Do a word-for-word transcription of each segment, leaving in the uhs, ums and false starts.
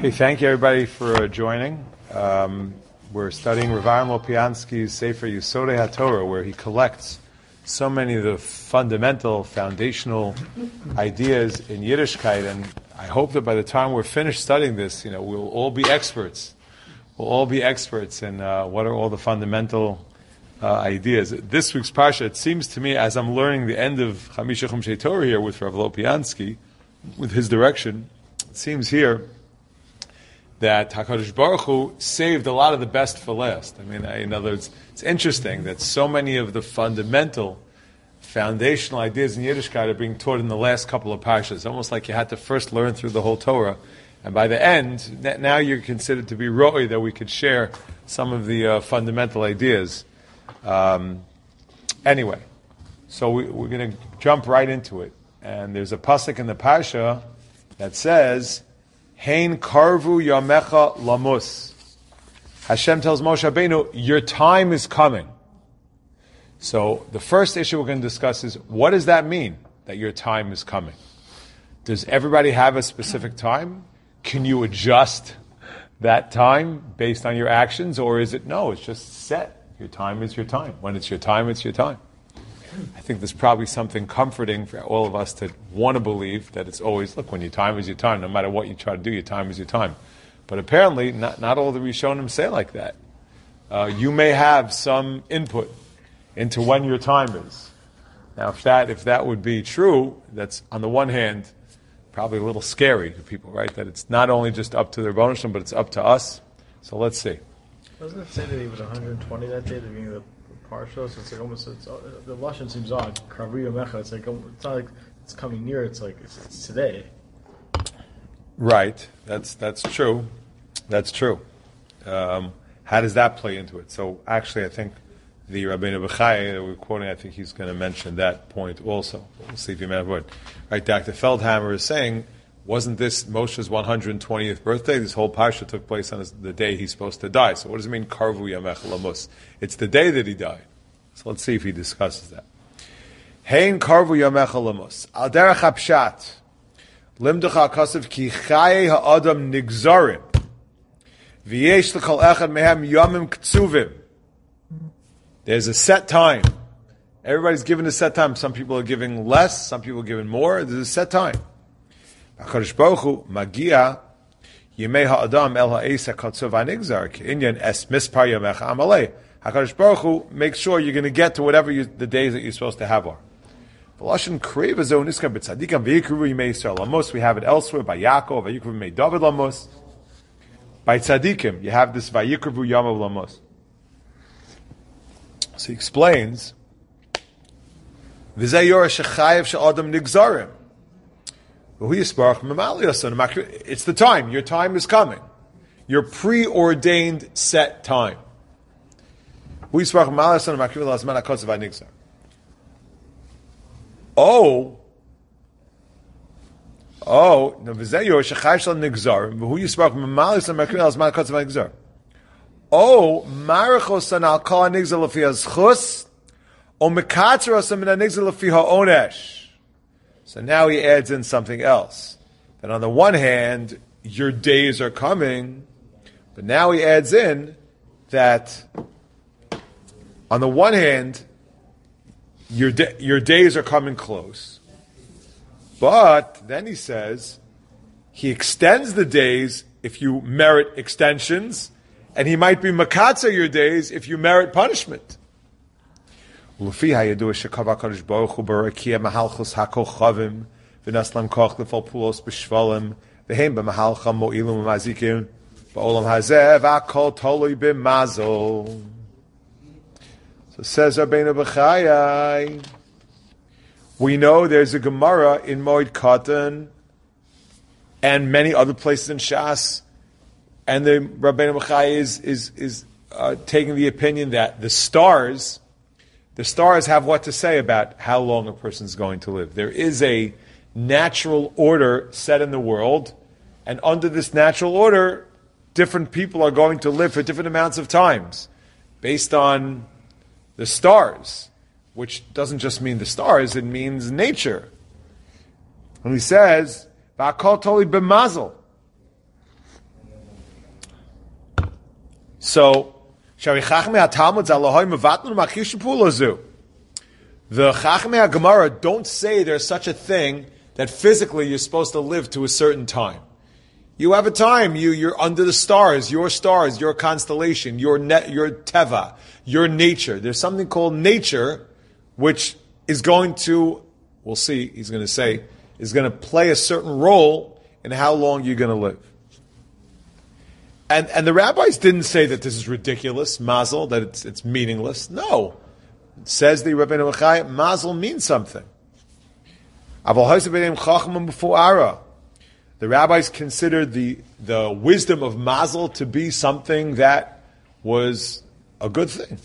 Okay, thank you everybody for uh, joining. Um, we're studying Rav Aaron Lopiansky's Sefer Yesodei HaTorah, where he collects so many of the fundamental, foundational ideas in Yiddishkeit, and I hope that by the time we're finished studying this, you know, we'll all be experts. We'll all be experts in uh, what are all the fundamental uh, ideas. This week's Parsha, it seems to me, as I'm learning the end of Chamisha Chumshei Torah here with Rav Lopiansky, with his direction, it seems here that HaKadosh Baruch Hu saved a lot of the best for last. I mean, in other words, it's interesting that so many of the fundamental, foundational ideas in Yiddishkeit are being taught in the last couple of parshas. Almost like you had to first learn through the whole Torah, and by the end, now you're considered to be ro'y that we could share some of the uh, fundamental ideas. Um, anyway, so we, we're going to jump right into it. And there's a pasuk in the parsha that says, Hein karvu yamecha lamus. Hashem tells Moshe Rabbeinu, your time is coming. So the first issue we're going to discuss is, what does that mean, that your time is coming? Does everybody have a specific time? Can you adjust that time based on your actions? Or is it, no, it's just set. Your time is your time. When it's your time, it's your time. I think there's probably something comforting for all of us to want to believe that it's always, look, when your time is your time, no matter what you try to do, your time is your time. But apparently, not, not all the Rishonim say like that. Uh, you may have some input into when your time is. Now, if that if that would be true, that's, on the one hand, probably a little scary to people, right? That it's not only just up to the Rebbeinu Shalom, but it's up to us. So let's see. Doesn't it say that he was one hundred twenty that day, the beginning of the Parsha? So it's like almost, it's, uh, the Lashon seems odd. Karvi Yomecha, it's like, it's not like it's coming near, it's like, it's, it's today. Right, that's that's true. That's true. Um, how does that play into it? So actually, I think the Rabbeinu Bechai that we're quoting, I think he's going to mention that point also. We'll see if he may have word. Right, Doctor Feldhammer is saying, wasn't this Moshe's one hundred twentieth birthday? This whole parsha took place on his, the day he's supposed to die. So what does it mean, Karvu Yamech Lamus? It's the day that he died. So let's see if he discusses that. Hein Karvu Yamech Lamus. Al derech hapshat. Limducha kasav ki chaye ha'adam nigzarim. V'yesh l'kol echad mehem yamim ktsuvim. There's a set time. Everybody's given a set time. Some people are giving less. Some people are giving more. There's a set time. HaKadosh Baruch Hu magia yimei ha'adam el ha'es ha'katzuv ha'nigzar k'inyan es mispar yamecha amalei. HaKadosh Baruch Hu makes sure you're going to get to whatever you, the days that you're supposed to have are. V'lashin kriv azo niskar b'tzadikam v'yikruvu yimei Yisrael lamos. We have it elsewhere by Yaakov v'yikruvu yimei David lamos. By tzadikim you have this v'yikruvu yamav lamos. So he explains v'zeh yorah shechayev she'adam nigzarim. It's the time. Your time is coming. Your preordained set time. Oh, oh, oh, marichosan al kol nigzar lefi hazchus, o mekatzerasan min nigzar lefi ha'onesh. So now he adds in something else. That on the one hand, your days are coming, but now he adds in that on the one hand, your da- your days are coming close. But then he says, he extends the days if you merit extensions, and he might be makatzer your days if you merit punishment. Lufi hayadu shekava kadosh baruch hu barakia mahalchus hakochavim v'naslam koch lefal pulos b'shvalim v'hem b'mahalcham mo'ilum u'mazikim ba'olam hazeh v'akol tolui b'mazol. So says Rabbeinu Bechayai, we know there's a Gemara in Moed Katan and many other places in Shas, and the Rabbeinu Bechayai is is is uh, taking the opinion that the stars. The stars have what to say about how long a person's going to live. There is a natural order set in the world, and under this natural order, different people are going to live for different amounts of times, based on the stars, which doesn't just mean the stars, it means nature. And he says, V'akol toli b'mazel. So, the Chachmei Gemara don't say there's such a thing that physically you're supposed to live to a certain time. You have a time, you, you're under the stars, your stars, your constellation, your net, your teva, your nature. There's something called nature, which is going to, we'll see, he's going to say, is going to play a certain role in how long you're going to live. And and the rabbis didn't say that this is ridiculous, mazel, that it's it's meaningless. No. It says the Rabbeinu Bechai, mazel means something. The rabbis considered the, the wisdom of mazel to be something that was a good thing.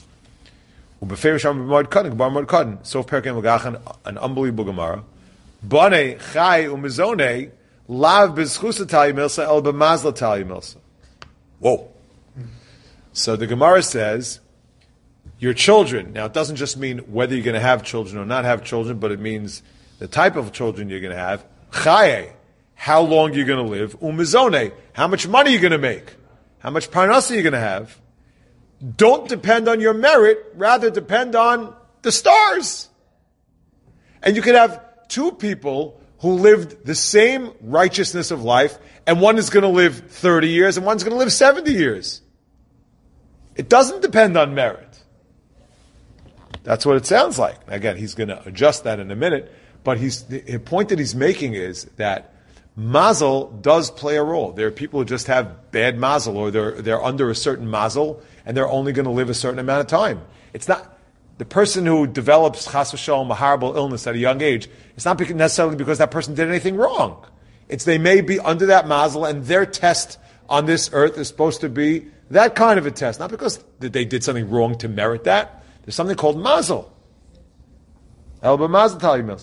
An unbelievable Gemara. Bane chai umizone lav b'zchusa tali milsa el b'mazla tali milsa. Whoa. So the Gemara says, your children, now it doesn't just mean whether you're going to have children or not have children, but it means the type of children you're going to have. Chaye, how long you're going to live. Umizone, how much money you're going to make. How much parnasa you're going to have. Don't depend on your merit, rather depend on the stars. And you could have two people who lived the same righteousness of life, and one is going to live thirty years, and one's going to live seventy years. It doesn't depend on merit. That's what it sounds like. Again, he's going to adjust that in a minute, but he's, the point that he's making is that mazel does play a role. There are people who just have bad mazel, or they're, they're under a certain mazel, and they're only going to live a certain amount of time. It's not... The person who develops chas v'shalom, a horrible illness at a young age, it's not necessarily because that person did anything wrong. It's they may be under that mazel, and their test on this earth is supposed to be that kind of a test. Not because they did something wrong to merit that. There's something called mazel. El b'mazel tali milsa.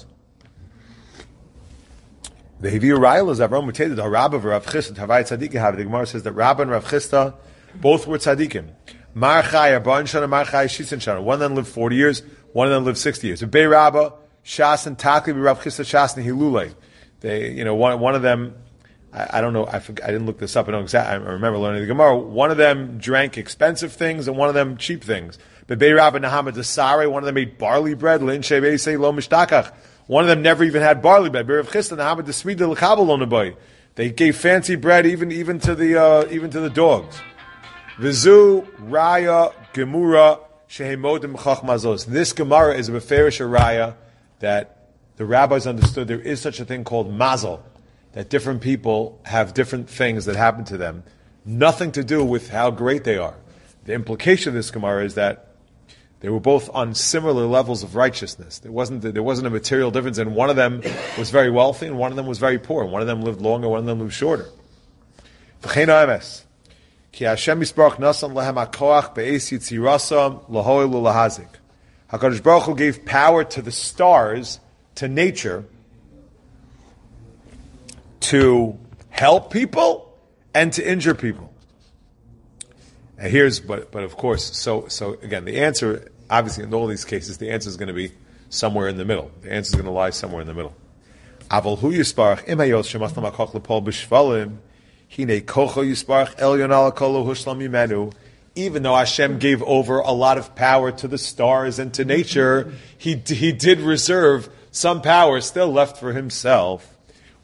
The Heviyu Rayel is Avram Mutated, the Rabba of Rav Chisda, Havai Tzaddik have. The Gemara says that Rabba and Rav Chisda both were tzaddikim. Mar Chai, Arbain Shana, Mar Chai, Shisin Shana. One of them lived forty years, one of them lived sixty years. Bei Rabba, Shas and Takli, Rav Chisda, Shas and Hilulei. They, you know, one, one of them, I, I don't know, I, forgot, I didn't look this up, I don't exactly, I remember learning the Gemara. One of them drank expensive things, and one of them cheap things. But Bei Rabba, Nahama, Desare, one of them ate barley bread, Lin Shebei, Lo Mishtakach. One of them never even had barley bread. Bei Rav Chisda, Nahama, Desmida, L'kabel, Lo Nabai. They gave fancy bread even, even to the, uh, even to the dogs. Vizu Raya Gemura Shehemodim Chachmazos. This Gemara is a beferish raya that the rabbis understood there is such a thing called mazel, that different people have different things that happen to them, nothing to do with how great they are. The implication of this Gemara is that they were both on similar levels of righteousness. There wasn't there wasn't a material difference, and one of them was very wealthy, and one of them was very poor. One of them lived longer, one of them lived shorter. Ki Hashem Yisbarach Nasam Lehem HaKoach Be'ez Yitzirasam Lahoil Ulahazik. HaKadosh Baruch Hu gave power to the stars, to nature, to help people and to injure people. And here's, but but of course, so so again, the answer, obviously in all these cases, the answer is going to be somewhere in the middle. The answer is going to lie somewhere in the middle. Aval Hu Yisbarach Imayot Shemaslam HaKoach Lepol B'Shvalim. Even though Hashem gave over a lot of power to the stars and to nature, he, he did reserve some power still left for himself.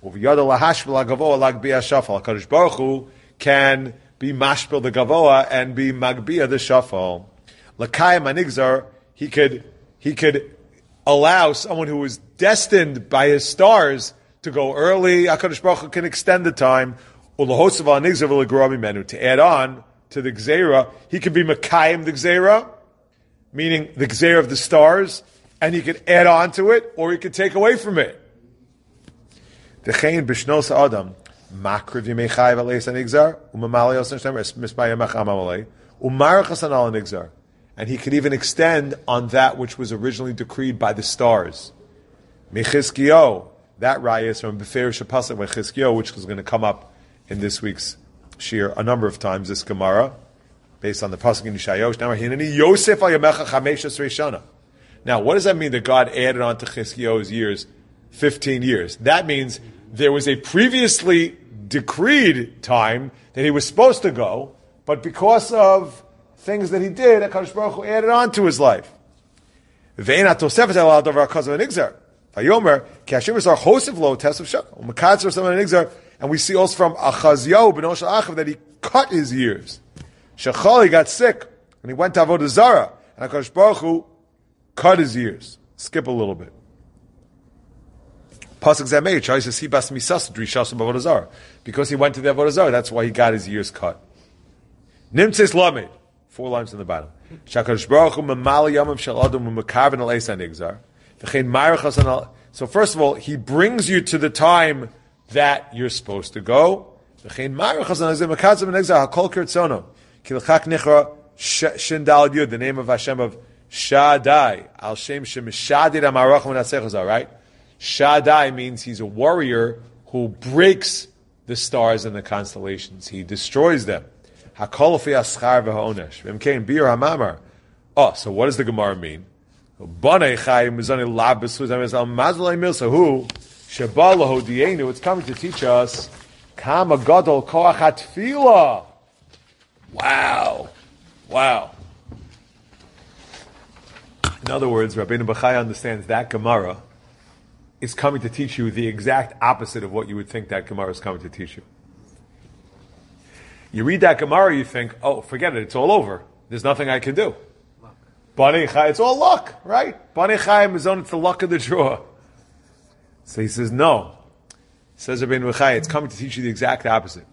HaKadosh Baruch Hu can be mashpil the gavoa and be magbia the shafal. L'kayim anigzar, he could he could allow someone who was destined by his stars to go early. HaKadosh Baruch Hu can extend the time. To add on to the Gzeira, he could be Makayim the Gzeira, meaning the Gzeira of the stars, and he could add on to it, or he could take away from it. And he could even extend on that which was originally decreed by the stars. Mechizkiyo, that raya is from Beferish Pasuk by Chizkiyo, which is going to come up in this week's shir a number of times, this Gemara, based on the pasuk in Yeshayahu. Now, what does that mean that God added on to Chizkiyahu's years fifteen years? That means there was a previously decreed time that he was supposed to go, but because of things that he did, HaKadosh Baruch Hu added on to his life. Ve'en atosefet el davar kazav nigzar. Vayomer ki Hashem yisar chosif lo tesav shakal. Umekatzer someone nigzar, and we see also from Achazyahu ben Oshel Achav that he cut his years. Shechal, he got sick, and he went to Avodah Zarah, and HaKadosh Baruch Hu cut his years. Skip a little bit. Pasuk Zamei tries to see bas misas drishas Avodah Zarah, because he went to the Avodah Zarah. That's why he got his years cut. Nimtzis lamed, four lines in the bottom. Shakadosh Baruch Hu memali yamav shel adam u'mekaven al esan nigzar. V'chein marachas al. So first of all, he brings you to the time that you're supposed to go. V'chein marachas al nigzar mekatzim nigzar hakol kirtzono kilchak nichra shindal yud, the name of Hashem of Shaddai al shem shemishadid amarachim v'nasechazar. Right? Shaddai means he's a warrior who breaks the stars and the constellations. He destroys them. Hakol fi aschar v'ha'onesh. V'mkein bir hamamar. Oh, so what does the Gemara mean? Banei chayim mizani lab b'suz ha'mizal mazalei milsa hu sheba lahu dienu. It's coming to teach us kama gadol koach hatfila. Wow. Wow. In other words, Rabbeinu Bachai understands that Gemara is coming to teach you the exact opposite of what you would think that Gemara is coming to teach you. You read that Gemara, you think, oh, forget it, it's all over. There's nothing I can do. Banei Chai, it's all luck, right? Banei Chai Mizon, it's the luck of the draw. So he says, no. Says Rabbeinu Bachai, it's coming to teach you the exact opposite.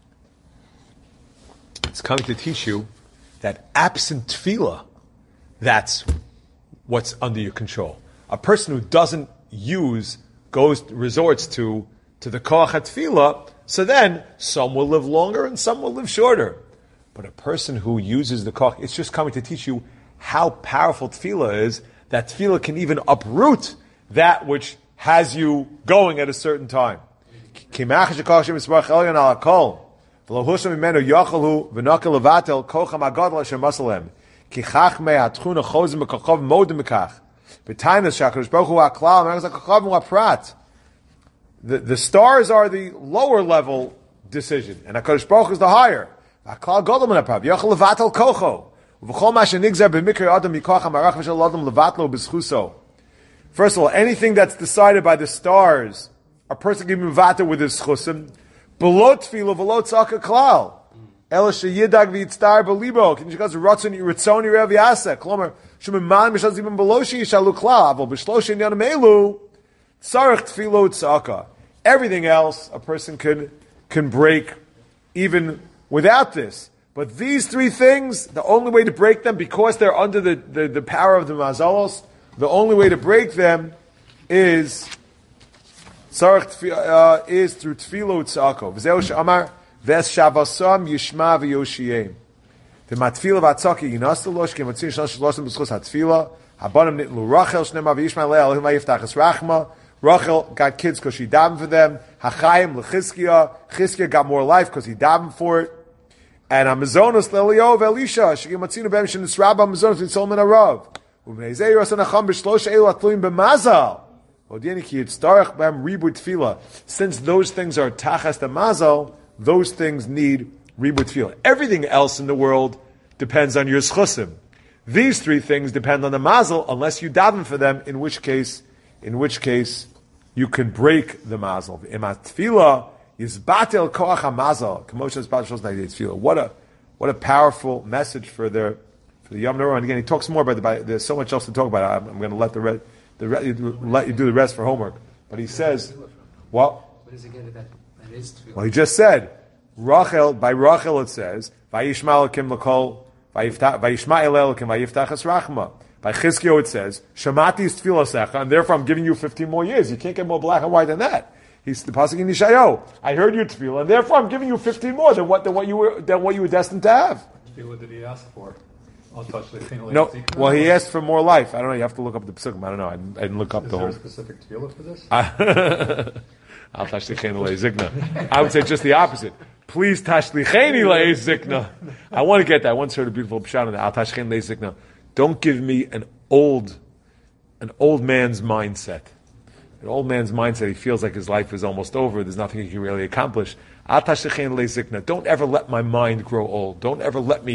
It's coming to teach you that absent tefillah, that's what's under your control. A person who doesn't use, goes, resorts to, to the koach tefillah, so then some will live longer and some will live shorter. But a person who uses the koach, it's just coming to teach you how powerful tefillah is, that tefillah can even uproot that which has you going at a certain time. V'lo husham imenu yachalhu v'nakel levatel kocham agadol asher masalem ki chachmei hatchuna chozim b'kachov modim b'kach b'tainas shakadosh baruch hu haklal mergaz hakachov u'aprat. The the stars are the lower level decision, and HaKadosh Baruch Hu is the higher. Haklal gadol min haprav yachal levatel kocho v'chol ma shenigzer b'mikrei adam mikoch hamarach v'shel adam levatlo b'schuso. First of all, anything that's decided by the stars, a person can be mevater with his chusim. Below tefillah, below tzaka klal. Ela sheyidag v'yitztar b'libo. Can you guys rotzen yiritzoni rev yaseh? Klomer shemiman mishaz even below sheyishalu klal. Avol b'shlo she'inyan meilu tzarech tefillah tzaka. Everything else a person can can break even without this. But these three things, the only way to break them, because they're under the, the, the power of the mazalos, the only way to break them is Tzarech uh, is through tefillah u'tzako. V'zeu she'amar ves shavasam yishma v'yoshiyem. V'matfila v'atzaki yinastu losh ki matzin shalosh shalosim b'schus hatfila. Habanim nitlu Rachel shnema v'yishma le'el elohim v'yiftachas rachma. Rachel got kids because she davened for them. Hachayim l'chizkiya. Chizkiya got more life because he davened for it. And Amazonos le'elio v'elisha. Shegi matzinu b'em shenisraba Amazonos v'yitzol min harav. U'v'neizei rasan acham b'shlosh elu atluim b'mazal. Since those things are tachas the mazal, those things need ribut tefillah. Everything else in the world depends on your schusim. These three things depend on the mazal, unless you daven for them, in which case, in which case, you can break the mazal. Imat tefillah is batel koach hamazal. Kamosha is batel tefillah. What a what a powerful message for the for the Yom Norah. And again, he talks more about the. There's so much else to talk about. I'm, I'm going to let the red. The re- let you do the rest for homework. But he says, what? What is it again that, that is tefillah? Well, he just said, Rachel, by Rachel it says, Vayishma Elokim l'kol, Vayishma Elokim, Vayiftachas Rachma. By Chizkiyo it says, Shamati is tefillah secha, and therefore I'm giving you fifteen more years. You can't get more black and white than that. He's the pasuk in Yeshayahu. I heard your tefillah, and therefore I'm giving you fifteen more than what, than what you were, than what you were destined to have. What did he ask for? No, well, he asked for more life. I don't know. You have to look up the psukim. I don't know. I didn't, I didn't look up Is the there whole. a specific tefillah for this? Al tashlicheni le'ezikna. I would say just the opposite. Please tashlicheni le'ezikna. I want to get that. I once heard a beautiful pshat on that. Al tashlicheni le'ezikna. Don't give me an old, an old man's mindset. An old man's mindset. He feels like his life is almost over. There's nothing he can really accomplish. Al tashlicheni le'ezikna. Don't ever let my mind grow old. Don't ever let me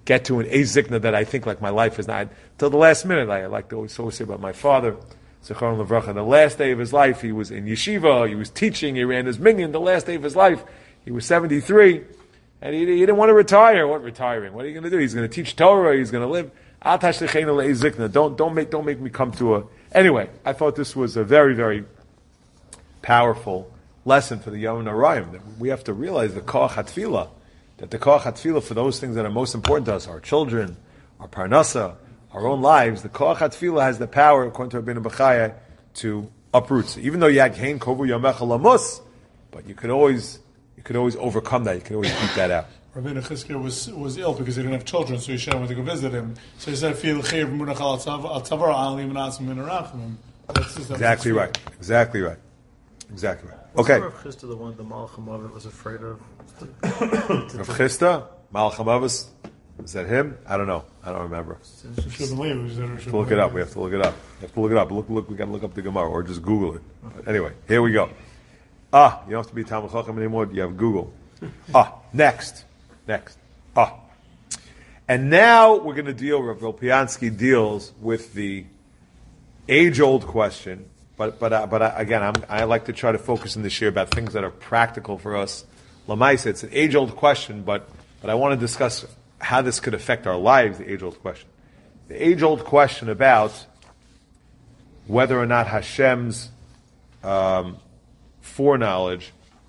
get to an age zikna that I think like my life is not. Till the last minute, I like to always, always say about my father, Zichron Levracha. The last day of his life, he was in yeshiva, he was teaching, he ran his minyan. The last day of his life, he was seventy-three, and he, he didn't want to retire. What retiring? What are you going to do? He's going to teach Torah, he's going to live. Al tashlichenu le'ez zikna. Don't, don't make, don't make me come to a... Anyway, I thought this was a very, very powerful lesson for the Yom Narayim. That we have to realize the koach hatfila, that the koach hatfila for those things that are most important to us, our children, our parnasa, our own lives, the koach hatfila has the power, according to Rabbeinu Bechaya, to uproot. So even though you had hein kovu yamecha lamus, but you could always, you could always overcome that. You could always beat that out. Rabbeinu Chizkiah was was ill because he didn't have children, so Yisrael went to go visit him. So he said, "Feel chayv munach al tzavar al limanatz min arachim." Exactly right. Exactly right. Exactly right. Okay. Rav Chisda, the one the Malach HaMavet was afraid of? Rav Chisda, Malach HaMavet, is that him? I don't know. I don't remember. Shouldn't leave. We have to look it up. We have to look it up. We have to look it up. Look, look. We got to look up the Gemara or just Google it. But anyway, here we go. Ah, you don't have to be Talmud Chacham anymore. You have Google. Ah, next, next. Ah, and now we're going to deal. Rav Lopiansky deals with the age-old question. But but uh, but uh, again, I'm, I like to try to focus in this year about things that are practical for us. Lamaisa, it's an age-old question, but but I want to discuss how this could affect our lives. The age-old question, the age-old question about whether or not Hashem's um, foreknowledge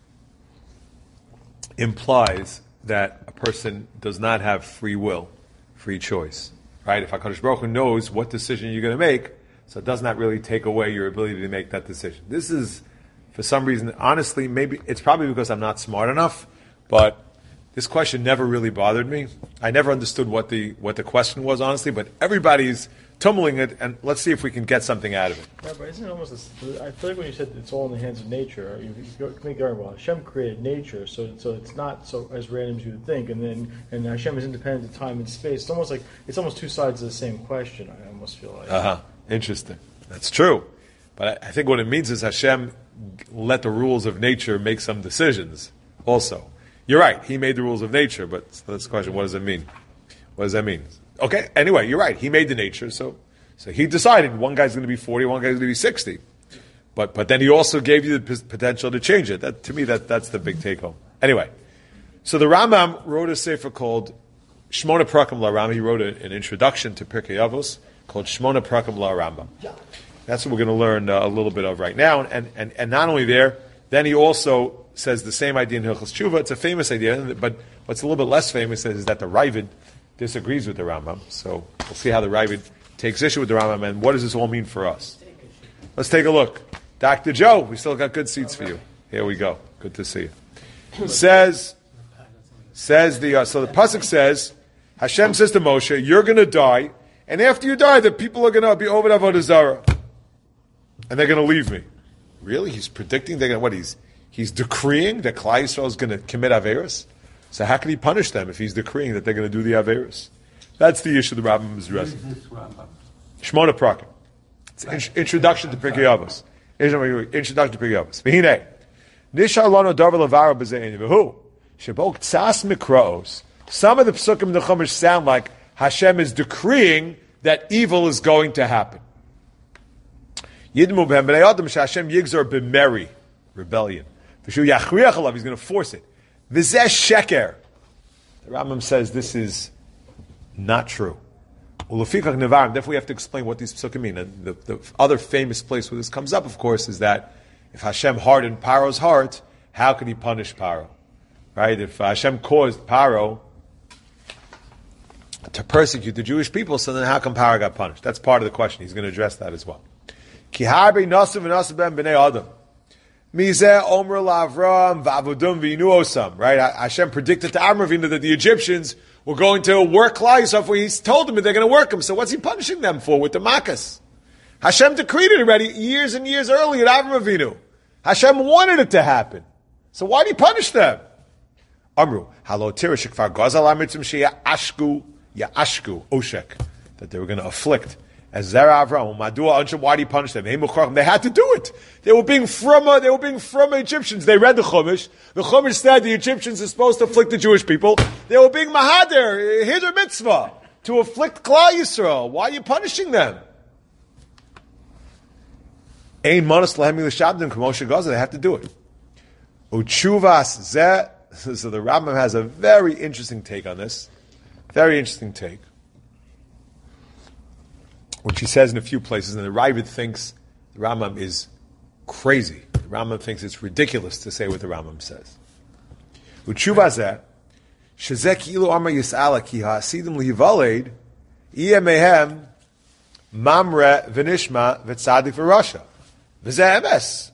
implies that a person does not have free will, free choice. Right? If HaKadosh Baruch Hu knows what decision you're going to make, so it does not really take away your ability to make that decision. This is, for some reason, honestly, maybe it's probably because I'm not smart enough, but this question never really bothered me. I never understood what the what the question was, honestly, but everybody's tumbling it, and let's see if we can get something out of it. Yeah, but isn't it almost, a, I feel like when you said it's all in the hands of nature, you, you think very well. Hashem created nature, so so it's not so as random as you would think, and then and Hashem is independent of time and space. It's almost like, it's almost two sides of the same question, I almost feel like. Uh-huh. Interesting. That's true. But I think what it means is Hashem let the rules of nature make some decisions also. You're right. He made the rules of nature, but that's the question. What does it mean? What does that mean? Okay. Anyway, you're right. He made the nature, so so he decided one guy's going to be forty, one guy's going to be sixty. But but then he also gave you the p- potential to change it. That, to me, that that's the big take home. Anyway, so the Rambam wrote a sefer called Shmona Prakim LaRambam. He wrote a, an introduction to Pirkei Avos called Shmona Prakim LaRambam. That's what we're going to learn uh, a little bit of right now. And, and and not only there, then he also says the same idea in Hilchos Tshuva. It's a famous idea, but what's a little bit less famous is that the Ravid disagrees with the Rambam. So we'll see how the Ravid takes issue with the Rambam and what does this all mean for us. Let's take a look. Doctor Joe, we still got good seats for you. Here we go. Good to see you. Says, says the uh, so the pasuk says, Hashem says to Moshe, "You're going to die, and after you die, the people are going to be over avodah zarah, and they're going to leave me." Really? He's predicting they're going to what? He's he's decreeing that Klal Yisrael is going to commit averos. So how can he punish them if he's decreeing that they're going to do the averos? That's the issue the Rambam is addressing. Shmona Prakim. It's an in- introduction to Pirkei Avos. Introduction to Pirkei Avos. V'hinei nishar lano davar levara b'zein v'hu shebok tzas mikraos. Some of the psukim in the Chumash sound like Hashem is decreeing that evil is going to happen. Yidmu b'hem b'nei adam sh'Hashem yigzor b'meri, rebellion. V'shu yachriach alav, he's going to force it. V'zeh sheker. The Rambam says this is not true. Ulefikach nevarim. Therefore, we have to explain what these psukim mean. And the, the other famous place where this comes up, of course, is that if Hashem hardened Paro's heart, how could he punish Paro? Right? If Hashem caused Paro to persecute the Jewish people, so then how come Paro got punished? That's part of the question. He's going to address that as well. Ki harbe nasu v'nasu ben b'nei adam. Mizeh omer la'Avram v'avudum v'inu osam. Right? Hashem predicted to Avram Avinu that the Egyptians were going to work Klal Yisrael. He told them that they're going to work him. So what's he punishing them for with the Makas? Hashem decreed it already years and years earlier at Avram Avinu. Hashem wanted it to happen. So why did he punish them? Amru halo tirashik far gazal amitzim sheya ashku ya ashku oshek, that they were going to afflict. As Zera Avram, Madua, why did he punish them? They had to do it. They were being from, they were being from Egyptians. They read the Chumash. The Chumash said the Egyptians are supposed to afflict the Jewish people. They were being mahader, hider mitzvah, to afflict Klal Yisrael. Why are you punishing them? Ein manas lahem l'shabdim k'moshe Gaza. They have to do it. Uchuvas zeh. So the Rambam has a very interesting take on this. Very interesting take. Which he says in a few places, and the Ravid thinks the Rambam is crazy. The Rambam thinks it's ridiculous to say what the Rambam says. Uchuvas zeh. Shezek ilu amar yis'ala ki ha'asidim lihivaled iya mehem mamre v'nishma v'tzadik v'rasha. V'zeh emes.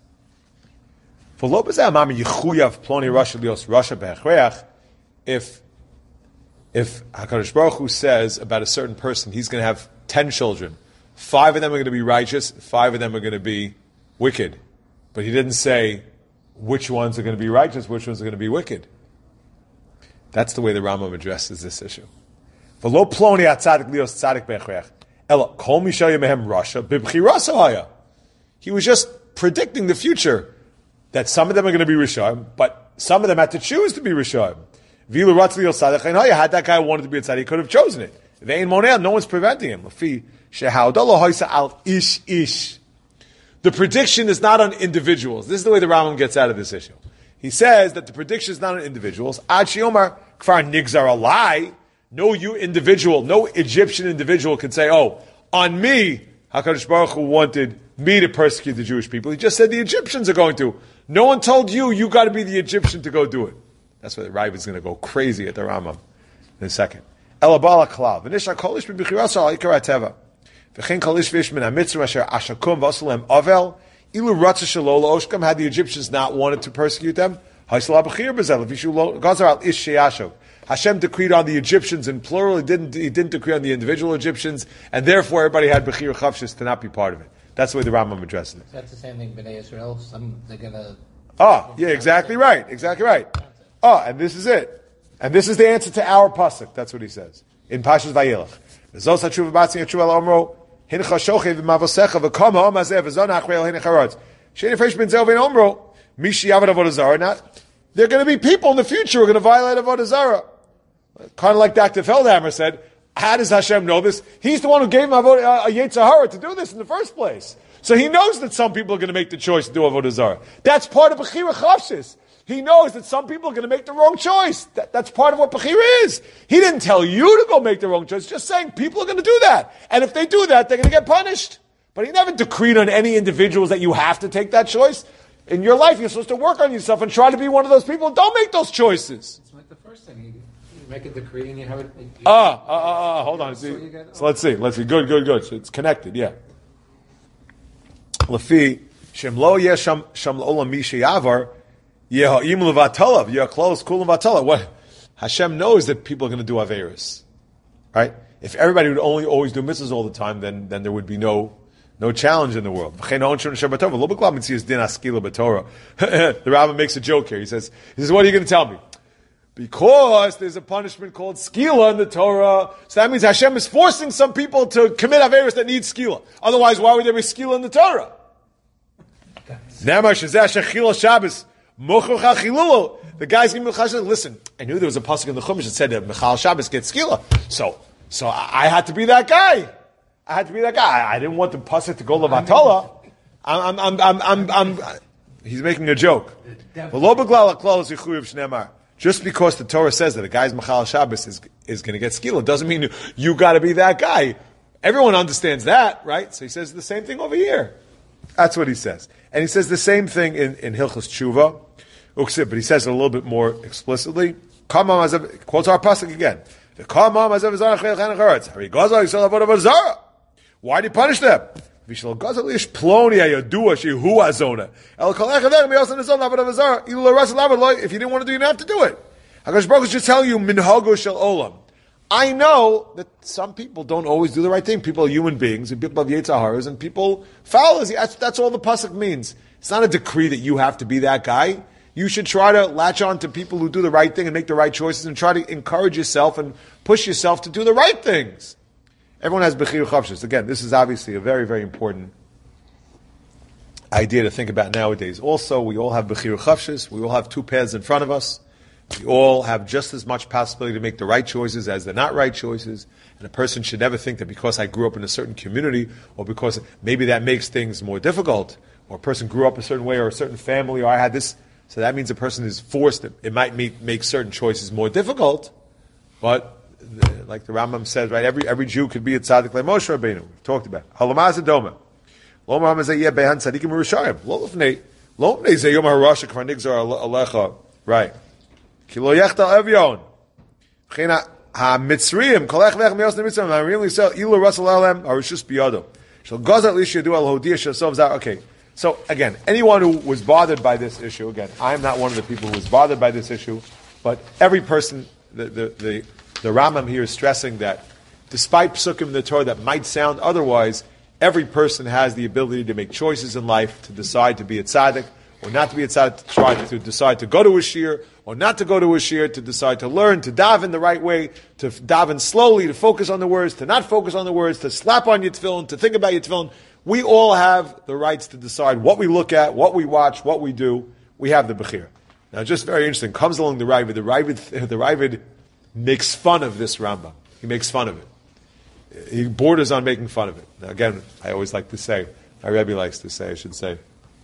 V'lo b'zeh amam yichuyav ploni rasha lios rasha be'echreach. If, if HaKadosh Baruch Hu says about a certain person, he's going to have ten children. Five of them are going to be righteous, five of them are going to be wicked. But he didn't say which ones are going to be righteous, which ones are going to be wicked. That's the way the Rambam addresses this issue. V'lo ploni atzadik lios tzadik be'echreach. Ela kol mishayim mehem rasha b'bchirasa haya. He was just predicting the future, that some of them are going to be Rishayim, but some of them had to choose to be Rishayim. Vilu ratz lios tzadik haya. Had that guy wanted to be a tzaddik, he could have chosen it. Ve'ein moneh, no one's preventing him. Lefi shehaudalo hoisa al ish ish. The prediction is not on individuals. This is the way the Rambam gets out of this issue. He says that the prediction is not on individuals. Ad she'omar kfar nigzar alai. No you individual, no Egyptian individual can say, oh, on me, HaKadosh Baruch Hu wanted me to persecute the Jewish people. He just said the Egyptians are going to. No one told you, you got to be the Egyptian to go do it. That's why the Rav is going to go crazy at the Rambam in a second. Elabala klal. V'nisha kolish b'bichirasa al ikar ateva. V'chein kolish v'ish min ha-mitzvah asher ashakum v'asalem avel. Ilu ratza shelo la'oshkam. Had the Egyptians not wanted to persecute them, haisla b'chir b'zel. V'ishu lo gazar al ish sheyashov. Hashem decreed on the Egyptians in plural. He didn't, he didn't decree on the individual Egyptians, and therefore everybody had b'chir chavshis to not be part of it. That's the way the Rambam addresses it. That's the same thing, Bnei Israel. Some, they're going to... Oh, yeah, exactly right. Exactly right. Oh, and this is it. And this is the answer to our pasuk. That's what he says. In Pashas Vayelach. V'zos ha-tshuva b'atzin ha-tshuva al-omro hincha shochev v'mavosecha v'kom ha'om hazeh v'zon ha'achrei al-hincha haratz. Shein fresh ben zel v'in omro mishi yavad avodah zarah. Not, there are going to be people in the future who are going to violate avodah zarah. Kind of like Doctor Feldhammer said, how does Hashem know this? He's the one who gave him a, a Yetzer Hara to do this in the first place. So he knows that some people are going to make the choice to do Avodah Zarah. That's part of Bechira Chavshis. He knows that some people are going to make the wrong choice. That, that's part of what Bechira is. He didn't tell you to go make the wrong choice, just saying people are going to do that. And if they do that, they're going to get punished. But he never decreed on any individuals that you have to take that choice. In your life, you're supposed to work on yourself and try to be one of those people who don't make those choices. It's like the first thing. You, you make a decree and you have it... You, Ah, ah, ah, ah, hold on. See, So you get- so let's see. Let's see. Good, good, good. So it's connected, yeah. Lefi, Shem lo yeh sham sham l'olam mi sheyavar, yeh ha'im levatalav, yeh close kulam vatalav. What? Hashem knows that people are going to do Averis. Right? If everybody would only always do mitzvahs all the time, then, then there would be no, no challenge in the world. The Rabbah makes a joke here. He says, he says, what are you going to tell me? Because there's a punishment called skila in the Torah. So that means Hashem is forcing some people to commit Averis that need skila. Otherwise, why would there be skila in the Torah? The guy's giving me listen, I knew there was a pasuk in the Chumash that said that Mechal Shabbos gets skila. So, so I had to be that guy. I had to be that guy. I didn't want the pasuk to go levatala. I'm, I'm, I'm, I'm, I'm, I'm, he's making a joke. Just because the Torah says that a guy's Mechal Shabbos is, is going to get skila doesn't mean you, you got to be that guy. Everyone understands that, right? So he says the same thing over here. That's what he says. And he says the same thing in, in Hilchos Tshuva. But he says it a little bit more explicitly. Quotes our pasuk again. Why did he punish them? If you didn't want to do it, you didn't have to do it. HaKadosh Baruch Hu should tell you, minhago shel olam. I know that some people don't always do the right thing. People are human beings, and people have Yetzer Haras, and people foul. That's, that's all the pasuk means. It's not a decree that you have to be that guy. You should try to latch on to people who do the right thing and make the right choices, and try to encourage yourself and push yourself to do the right things. Everyone has Bechir Chavshis. Again, this is obviously a very, very important idea to think about nowadays. Also, we all have Bechir Chavshis. We all have two paths in front of us. We all have just as much possibility to make the right choices as the not right choices. And a person should never think that because I grew up in a certain community, or because maybe that makes things more difficult, or a person grew up a certain way, or a certain family, or I had this, so that means a person is forced, it, it might make, make certain choices more difficult, but the, like the Rambam says, right, every every Jew could be a tzaddik like Moshe Rabbeinu. We've talked about it. Halamaz Adoma. Lo Rambam Zayeh Behan Tzadikim Urusharim. Lo Lefnei, Lo Lefnei Zayom HaRasha Kvar Nigzar Alecha. Right. Ki Lo Yechtal Evyon. Chena HaMitzriyim Kolech Vech Mios NeMitzrayim HaRim Lisel Ilu Rasal Alem HaRishus Biyado. Shal Gazat Lish Yadu Al Hodia Shasov Zar. Okay. So again, anyone who was bothered by this issue, again, I'm not one of the people who was bothered by this issue, but every person, the the the, the Rambam here is stressing that despite psukim in the Torah that might sound otherwise, every person has the ability to make choices in life, to decide to be a tzaddik, or not to be a tzaddik, to try to decide to go to a shir, or not to go to a shir, to decide to learn, to daven the right way, to daven slowly, to focus on the words, to not focus on the words, to slap on your tefillin, to think about your tefillin. We all have the rights to decide what we look at, what we watch, what we do. We have the Bechir. Now, just very interesting, comes along the Ravid. The Ravid, the Ravid makes fun of this Rambam. He makes fun of it. He borders on making fun of it. Now, again, I always like to say, my Rebbe likes to say, I should say,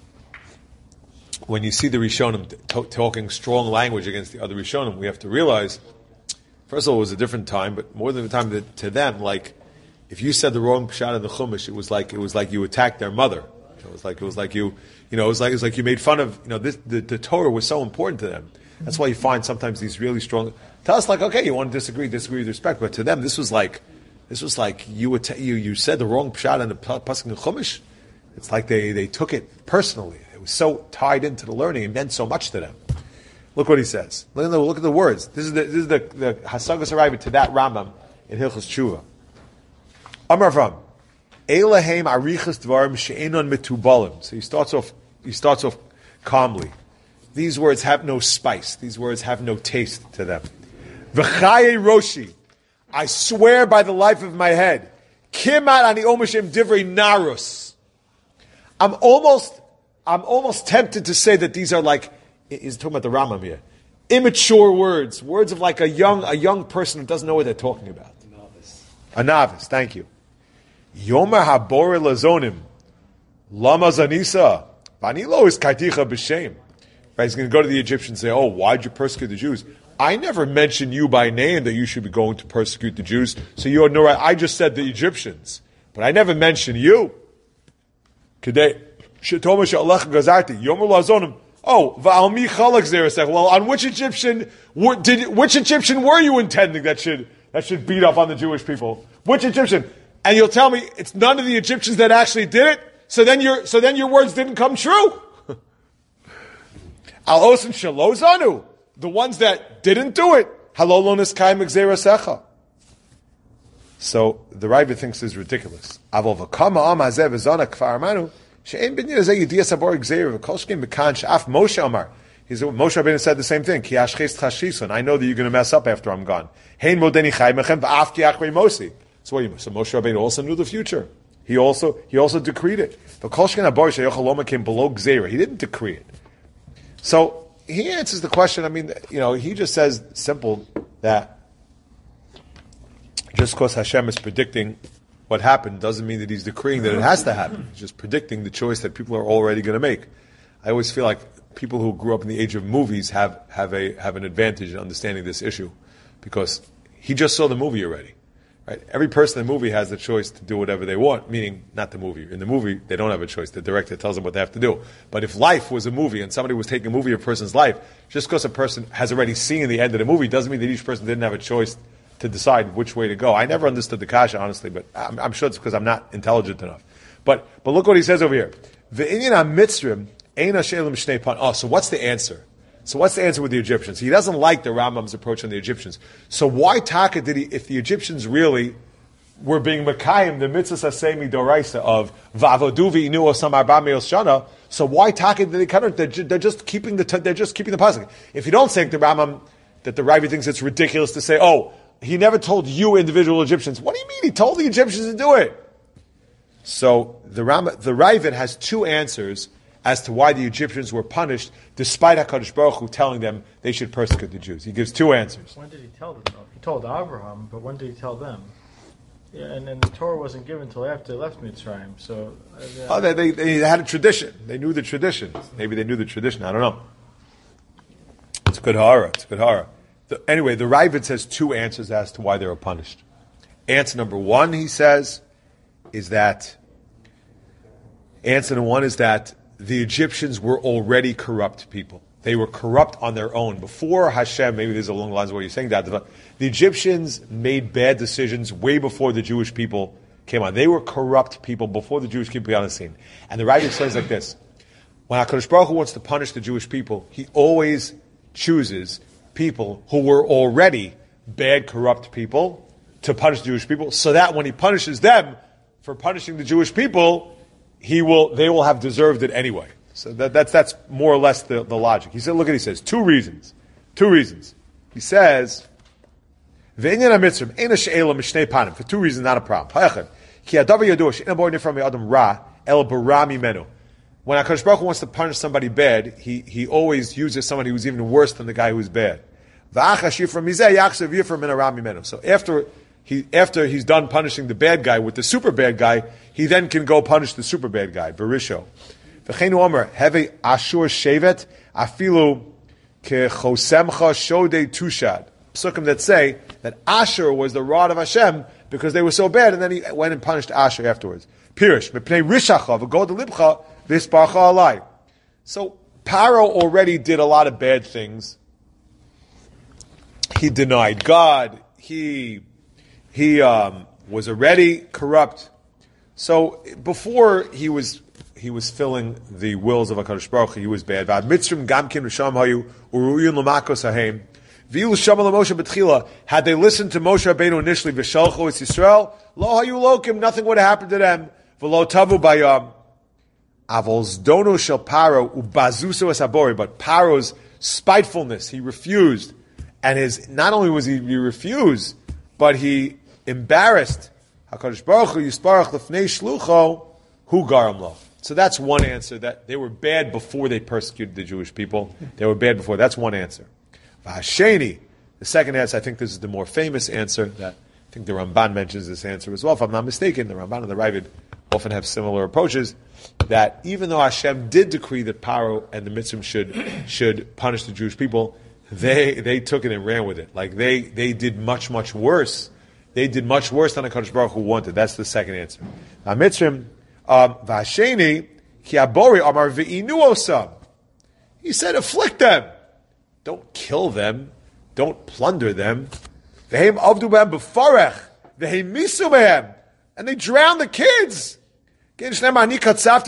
when you see the Rishonim t- talking strong language against the other Rishonim, we have to realize, first of all, it was a different time, but more than the time that, to them, like, if you said the wrong pshat in the Chumash, it was like it was like you attacked their mother. It was like it was like you, you know, it was like it was like you made fun of. You know, this, the the Torah was so important to them. That's why you find sometimes these really strong. To us, like, okay, you want to disagree, disagree with respect, but to them, this was like, this was like you att- you you said the wrong pshat in the pasuk in the Chumash. It's like they they took it personally. It was so tied into the learning. It meant so much to them. Look what he says. Look at the, look at the words. This is the this is the the Hasagas Harayva to that Rambam in Hilchos Tshuva. Amar Avram, Elahem arichas dvarim she'enon metubalim. So he starts off. He starts off calmly. These words have no spice. These words have no taste to them. V'chaye roshi, I swear by the life of my head. Kimat ani omashim divrei narus. I'm almost, I'm almost tempted to say that these are like. He's talking about the Rambam here. Immature words, words of like a young, a young person who doesn't know what they're talking about. A novice. A novice. Thank you. Yomer habore lazonim, lama zanisa, vanilo is kaiticha b'shem. Right, he's going to go to the Egyptians and say, "Oh, why'd you persecute the Jews? I never mentioned you by name that you should be going to persecute the Jews. So you have no right. I just said the Egyptians, but I never mentioned you." Kedei shetoma she'alech gazarti yomer lazonim. Oh, va'almi chalak zerasech. Well, on which Egyptian were, did which Egyptian were you intending that should that should beat up on the Jewish people? Which Egyptian? And you'll tell me it's none of the Egyptians that actually did it. So then your so then your words didn't come true. Al osin shalozanu, the ones that didn't do it. Halolonis kaim zerasecha. So the Ravid thinks this is ridiculous. Avol v'kama am hazeh v'zana kfar amanu. She'en bin yezeh yediyas abor gzeir v'kolshkim b'kan she'af Moshe Amar. He's, Moshe Rabbeinu said the same thing. Ki ashches chashison. I know that you're going to mess up after I'm gone. Hein modeni chai mechem v'af ki achrei mosi. So what you So Moshe Rabbeinu also knew the future. He also he also decreed it. V'kolshkim abor she'yochel loma came below gzeir. He didn't decree it. So he answers the question. I mean, you know, he just says simple that just because Hashem is predicting what happened doesn't mean that he's decreeing that it has to happen. He's just predicting the choice that people are already going to make. I always feel like people who grew up in the age of movies have, have a have an advantage in understanding this issue because he just saw the movie already. Right? Every person in the movie has the choice to do whatever they want, meaning not the movie. In the movie, they don't have a choice. The director tells them what they have to do. But if life was a movie and somebody was taking a movie of a person's life, just because a person has already seen the end of the movie doesn't mean that each person didn't have a choice to decide which way to go. I never understood the kasha, honestly, but I'm, I'm sure it's because I'm not intelligent enough. But but look what he says over here. Oh, so what's the answer? So what's the answer with the Egyptians? He doesn't like the Rambam's approach on the Egyptians. So why taka did he, if the Egyptians really were being Mekayim, the mitzvah sasemi doraisa of va'avoduvi inu osam arba me'os shana, so why taka did they cut it? They're, they're just keeping the, they're just keeping the pasuk. If you don't think the Rambam, that the Ravid thinks it's ridiculous to say, oh, he never told you individual Egyptians. What do you mean? He told the Egyptians to do it. So the Ram, the Ravid has two answers, as to why the Egyptians were punished, despite HaKadosh Baruch Hu telling them they should persecute the Jews. He gives two answers. When did he tell them, though? He told Abraham, but when did he tell them? Yeah, and then the Torah wasn't given until after they left Mitzrayim. So, uh, yeah. Oh, they, they, they had a tradition. They knew the tradition. Maybe they knew the tradition. I don't know. It's a good horror. It's a good horror. The, anyway, the Ravid says two answers as to why they were punished. Answer number one, he says, is that answer number one is that the Egyptians were already corrupt people. They were corrupt on their own. Before Hashem, maybe there's along the lines of what you're saying, that the Egyptians made bad decisions way before the Jewish people came on. They were corrupt people before the Jewish people came on the scene. And the writer says like this: when HaKadosh Baruch Hu wants to punish the Jewish people, he always chooses people who were already bad, corrupt people to punish the Jewish people, so that when he punishes them for punishing the Jewish people, he will they will have deserved it anyway. So that, that's that's more or less the, the logic. He said, look at he says, two reasons. Two reasons. He says, for two reasons, not a problem. When HaKadosh Baruch Hu wants to punish somebody bad, he, he always uses somebody who's even worse than the guy who's bad. So after he after he's done punishing the bad guy with the super bad guy, he then can go punish the super bad guy. Berisho. V'cheinu omer, heve ashur shevet, afilu kechosemcha shodei tushad. Psukim that say that Ashur was the rod of Hashem because they were so bad, and then he went and punished Ashur afterwards. Pirish, mepnei rishacha v'god libcha v'isparcha alai. So Paro already did a lot of bad things. He denied God. He he um, was already corrupt. So before he was he was filling the wills of HaKadosh Baruch Hu, he was bad. Had they listened to Moshe Rabbeinu initially, v'shalchu es Yisrael, lo hayu lokim, nothing would have happened to them. V'lo tavu bayam. Avol zdono shel Paro ubazuso es habori, but Paro's spitefulness, he refused, and his not only was he, he refused, but he embarrassed HaKadosh Baruch Hu yisparach lefnei shlucho hu garam lo. So that's one answer, that they were bad before they persecuted the Jewish people. They were bad before. That's one answer. V'hasheni, the second answer, I think this is the more famous answer, that I think the Ramban mentions this answer as well. If I'm not mistaken, the Ramban and the Ravid often have similar approaches, that even though Hashem did decree that Paro and the Mitzrim should should punish the Jewish people, they they took it and ran with it. Like they they did much, much worse. They did much worse than HaKadosh Baruch Hu wanted. That's the second answer. Now Mitzrim, V'hasheni, ki abori amar v'inu osam. He said, afflict them. Don't kill them. Don't plunder them. V'heim avdu b'hem b'farech. V'heim misu b'hem. And they drown the kids. So, Enechanami,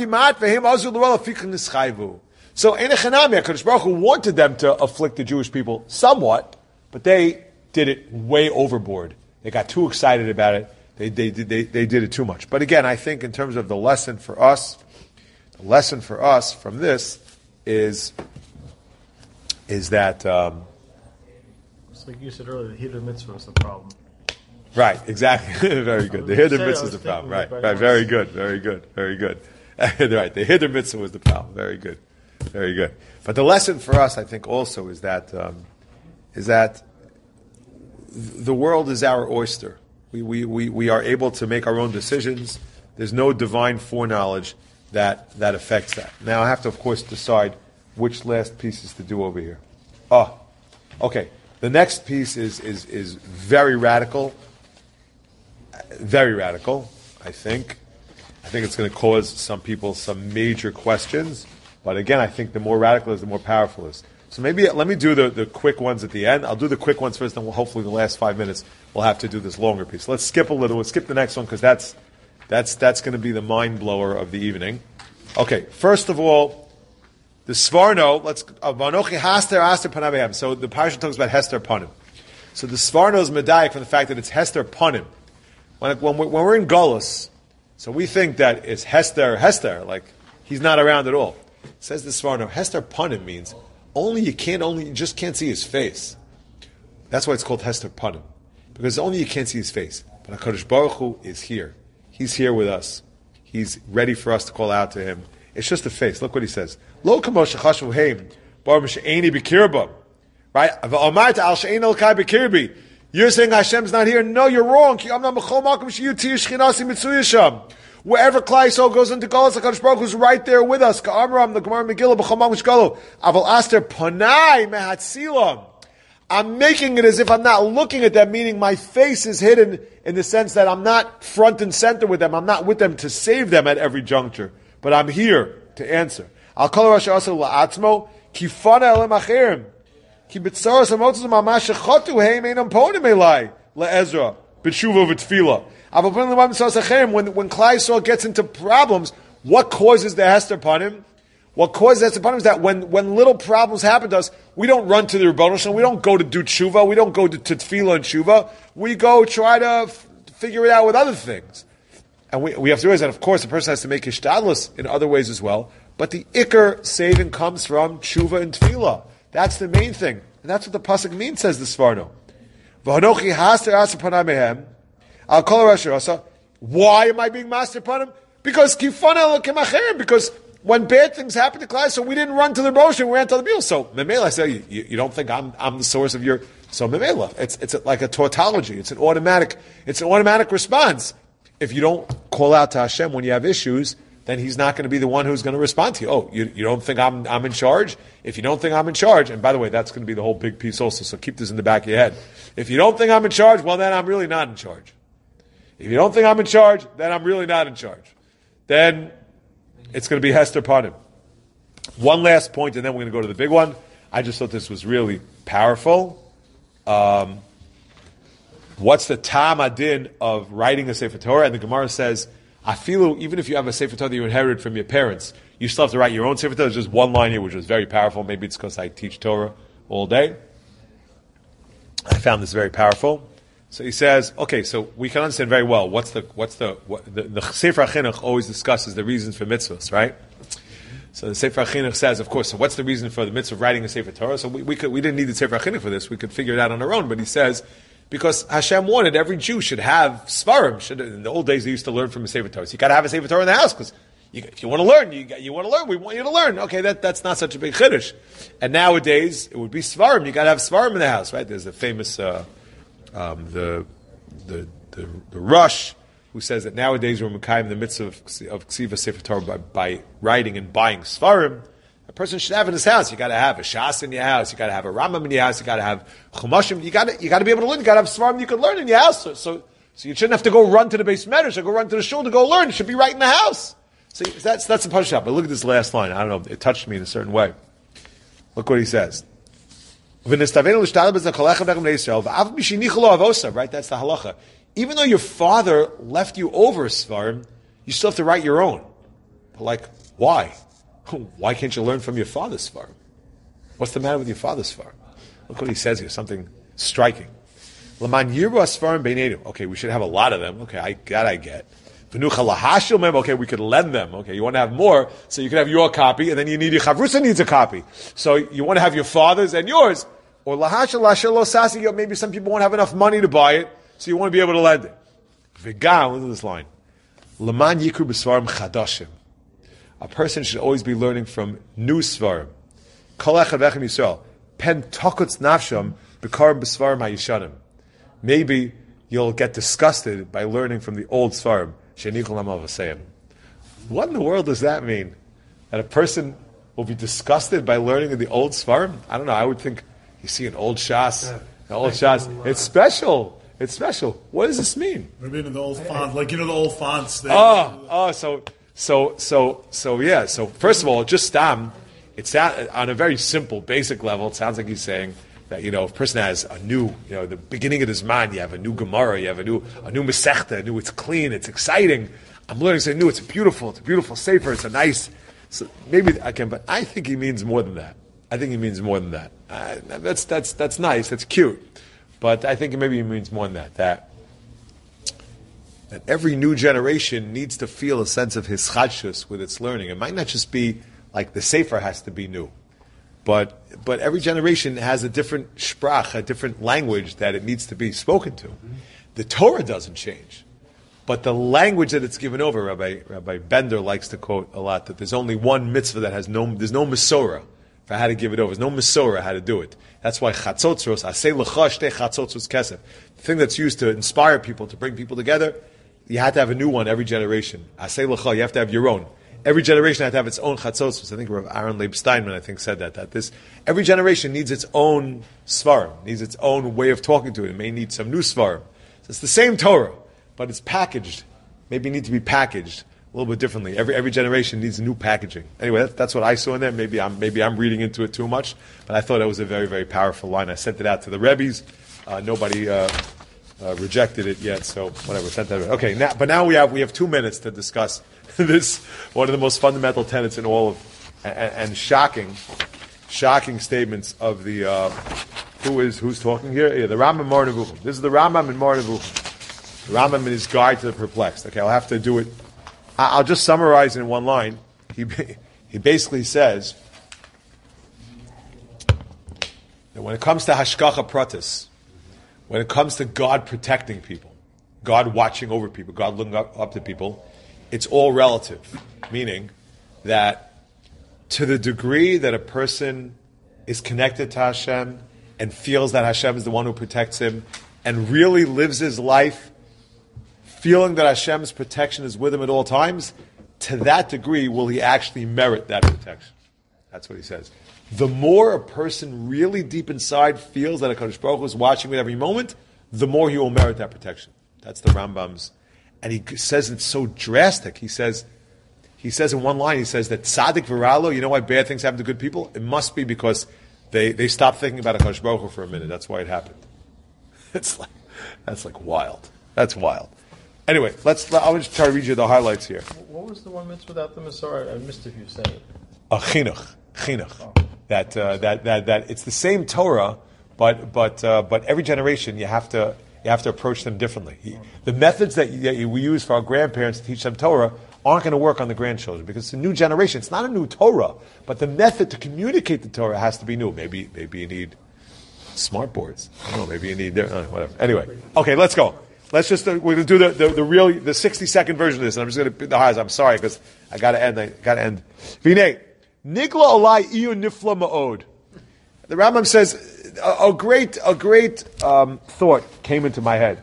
HaKadosh Baruch Hu wanted them to afflict the Jewish people somewhat, but they did it way overboard. They got too excited about it. They, they, they, they did it too much. But again, I think in terms of the lesson for us, the lesson for us from this is, is that... Um, it's like you said earlier, the Hiddur Mitzvah is the problem. Right, exactly. Very good. The Hiddur Mitzvah is the problem. Right, right. Very good, very good, very good. Right, the Hiddur Mitzvah was the problem. Very good, very good. But the lesson for us, I think, also is that um, is that the world is our oyster. We, we, we, we are able to make our own decisions. There's no divine foreknowledge that, that affects that. Now I have to, of course, decide which last pieces to do over here. Oh, okay. The next piece is, is, is very radical. Very radical, I think. I think it's going to cause some people some major questions. But again, I think the more radical is, the more powerful is. So maybe let me do the, the quick ones at the end. I'll do the quick ones first, then we'll hopefully the last five minutes we'll have to do this longer piece. Let's skip a little. We'll skip the next one because that's that's that's going to be the mind blower of the evening. Okay, first of all, the Svarno. Let's Vanochi Haster Aster Panabehem. So the parasha talks about Hester Panim. So the Svarno is medayik from the fact that it's Hester Panim. When when we're, when we're in Golus, so we think that it's Hester Hester, like he's not around at all. It says the Svarno, Hester Panim means only you can't only you just can't see his face. That's why it's called Hester Panim, because only you can't see his face. But HaKadosh Baruch Hu is here. He's here with us. He's ready for us to call out to him. It's just the face. Look what he says. Lo kamo shechashu heim bar m'she'eni b'kirba. Right? V'amayt al she'eni l'kai b'kirbi. You're saying Hashem's not here. No, you're wrong. Wherever Klai Yisrael goes into Golos, HaKadosh Baruch Hu's right there with us. Ka'amram, the Gemara Megillah, b'chomam mishgalo. Aval aster panai mehatzilam. I'm making it as if I'm not looking at them, meaning my face is hidden in the sense that I'm not front and center with them. I'm not with them to save them at every juncture. But I'm here to answer. Al kol rasha asel la'atzmo, kifana elem acherim. Ki b'tzaros hamotzos mamash shechotu heim einam ponim elai le'ezra b'tshuva v'tfila. Aval p'nim l'mam b'tzaros acherim, when, when Klai Yisrael gets into problems, what causes the Hester upon him? What causes Hester upon him is that when, when little problems happen to us, we don't run to the Rebbeinu Shalom, we don't go to do tshuva, we don't go to, to tefillah and tshuva, we go try to f- figure it out with other things. And we, we have to realize that, of course, the person has to make hishtadlus in other ways as well, but the ikar saving comes from tshuva and tefillah. That's the main thing. And that's what the pasuk means, says the Svarno. V'hanochi haster asa panai mehem, al kol rasher asa. Why am I being master upon him? Because kifana elokim acherim, because when bad things happen to Klai, so we didn't run to the Rosh, we ran to the people. So, Memela, I say, you, you, you don't think I'm, I'm the source of your, so Memela, it's, it's like a tautology. It's an automatic, it's an automatic response. If you don't call out to Hashem when you have issues, then He's not going to be the one who's going to respond to you. Oh, you, you don't think I'm, I'm in charge? If you don't think I'm in charge, and by the way, that's going to be the whole big piece also, so keep this in the back of your head. If you don't think I'm in charge, well then I'm really not in charge. If you don't think I'm in charge, then I'm really not in charge. Then it's going to be Hester upon him. One last point, and then we're going to go to the big one. I just thought this was really powerful. Um, what's the tam adin of writing a Sefer Torah? And the Gemara says, afilu, even if you have a Sefer Torah that you inherited from your parents, you still have to write your own Sefer Torah. There's just one line here which was very powerful. Maybe it's because I teach Torah all day. I found this very powerful. So he says, okay, so we can understand very well what's the what's the what, the, the Sefer HaChinuch always discusses the reasons for mitzvahs, right? So the Sefer HaChinuch says, of course, so what's the reason for the mitzvah of writing a Sefer Torah? So we, we could we didn't need the Sefer HaChinuch for this. We could figure it out on our own. But he says, because Hashem wanted every Jew should have svarim. Should, in the old days, they used to learn from a Sefer Torah. So you got to have a Sefer Torah in the house because if you want to learn, you you want to learn. We want you to learn. Okay, that that's not such a big chiddush. And nowadays, it would be svarim. You got to have svarim in the house, right? There's a famous uh, um, the. The, the the Rush, who says that nowadays we're Mekayim the mitzvah of, of Ksiva Sefer Torah by, by writing and buying Svarim. A person should have in his house. You got to have a Shas in your house. You got to have a Rambam in your house. You got to have Chumashim. You got to you got to be able to learn. You got to have Svarim you can learn in your house. So, so so you shouldn't have to go run to the base medrash or go run to the shul to go learn. It should be right in the house. So that's that's the punch up. But look at this last line. I don't know. It touched me in a certain way. Look what he says. Right, that's the halacha. Even though your father left you over Svarim, you still have to write your own. But like, why? Why can't you learn from your father's Svarim? What's the matter with your father's Svarim? Look what he says here, something striking. Okay, we should have a lot of them. Okay, I, that I get. Okay, we could lend them. Okay, you want to have more, so you can have your copy, and then you need your chavrusa needs a copy. So you want to have your father's and yours. Or lahashal lashal lo sasi, maybe some people won't have enough money to buy it, so you want to be able to lend it. V'gam, listen to this line. Laman yikru b'svarim chadashim. A person should always be learning from new svarim. Kol echad v'echem Yisrael. Pen tokutz nafsham b'karim b'svarim ha'yishanim. Maybe you'll get disgusted by learning from the old svarim. What in the world does that mean? That a person will be disgusted by learning in the old svarim? I don't know. I would think you see an old shas, an old shas. It's special. It's special. What does this mean? Maybe in the old font, like you know the old fonts. They, oh, oh, so, so, so, so, yeah. So first of all, just stam. It's on a very simple, basic level. It sounds like he's saying that, you know, if a person has a new, you know, the beginning of his mind, you have a new Gemara, you have a new, a new Masechta, a new, it's clean, it's exciting. I'm learning something new, it's beautiful, it's a beautiful sefer, it's a nice, so maybe I can, but I think he means more than that. I think he means more than that. Uh, that's, that's, that's nice, that's cute. But I think maybe he means more than that, that, that every new generation needs to feel a sense of his chadshus with its learning. It might not just be like the sefer has to be new. But but every generation has a different sprach, a different language that it needs to be spoken to. The Torah doesn't change. But the language that it's given over, Rabbi Rabbi Bender likes to quote a lot, that there's only one mitzvah that has no, there's no Masorah for how to give it over. There's no Masorah how to do it. That's why Chatzotzros, Aseh L'cha Shtei Chatzotzros Kesef, the thing that's used to inspire people, to bring people together, you have to have a new one every generation. Aseh L'cha, you have to have your own. Every generation has to have its own Chatzotzros. I think Rav Aaron Leib Steinman, I think, said that, that this, every generation needs its own Svarim, needs its own way of talking to it. It may need some new Svarim. So it's the same Torah, but it's packaged. Maybe need to be packaged a little bit differently. Every every generation needs a new packaging. Anyway, that, that's what I saw in there. Maybe I'm maybe I'm reading into it too much, but I thought it was a very very powerful line. I sent it out to the Rebbes. Uh, nobody uh, uh, rejected it yet, so whatever. Sent that. Okay, now but now we have we have two minutes to discuss this one of the most fundamental tenets in all of and, and shocking shocking statements of the uh, who is who's talking here? Yeah, the Rambam Mar Nevuchim. This is the Rambam in Mar Nevuchim. Rambam in his guide to the perplexed. Okay, I'll have to do it. I'll just summarize it in one line. He he basically says that when it comes to hashgacha pratis, when it comes to God protecting people, God watching over people, God looking up, up to people, it's all relative. Meaning that to the degree that a person is connected to Hashem and feels that Hashem is the one who protects him and really lives his life feeling that Hashem's protection is with him at all times, to that degree will he actually merit that protection. That's what he says. The more a person really deep inside feels that HaKadosh Baruch Hu is watching him at every moment, the more he will merit that protection. That's the Rambam's. And he says it's so drastic. He says, he says in one line, he says that tzaddik v'ralo, you know why bad things happen to good people? It must be because they, they stopped thinking about HaKadosh Baruch Hu for a minute. That's why it happened. It's like, that's like wild. That's wild. Anyway, let's. I'll just try to read you the highlights here. What was the one mitzvah without the Masorah? I missed if you said it. A chinuch, chinuch. Oh. That uh, that that that it's the same Torah, but but uh, but every generation you have to you have to approach them differently. He, the methods that, you, that we use for our grandparents to teach them Torah aren't going to work on the grandchildren because it's a new generation. It's not a new Torah, but the method to communicate the Torah has to be new. Maybe maybe you need smart boards. I don't know. Maybe you need uh, whatever. Anyway, okay, let's go. Let's just, uh, we're going to do the, the, the real, the sixty second version of this, and I'm just going to put the highs. I'm sorry, because I got to end, I got to end. V'nei, nigla olai iyu nifla ma'od. The Rambam says, a, a great, a great um, thought came into my head.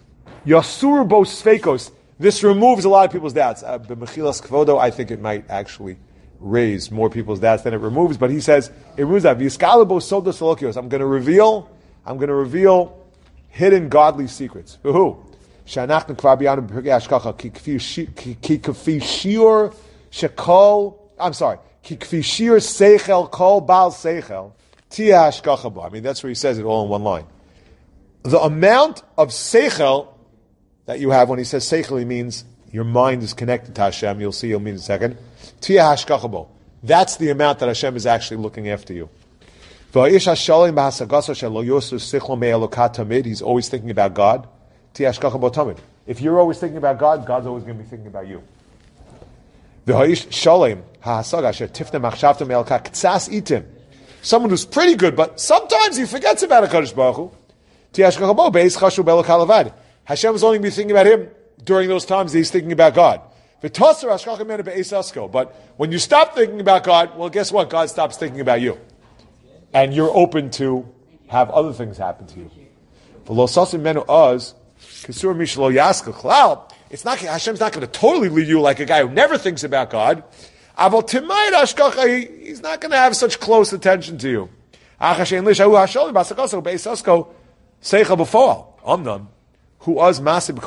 Yasur bo sveikos. This removes a lot of people's doubts. Uh, B'mechilas kvodo, I think it might actually raise more people's doubts than it removes, but he says, it removes that. V'yiskala bo sodos solokios. I'm going to reveal, I'm going to reveal hidden godly secrets. For who? Shanachnu kvar biyanu b'pirkei hashgacha ki kfi shiur shekol. I'm sorry. Ki kfi shiur seichel kol bal seichel tia hashgacha bo. I mean, that's where he says it all in one line. The amount of seichel that you have when he says seichel, he means your mind is connected to Hashem. You'll see. He'll mean in a second. Tia hashgacha bo. That's the amount that Hashem is actually looking after you. He's always thinking about God. If you're always thinking about God, God's always going to be thinking about you. Someone who's pretty good, but sometimes he forgets about HaKadosh Baruch Hu. Hashem is only going to be thinking about him during those times that he's thinking about God. But when you stop thinking about God, well, guess what? God stops thinking about you. And you're open to have other things happen to you. It's not, Hashem's not going to totally leave you like a guy who never thinks about God. He's not going to have such close attention to you. Who was massive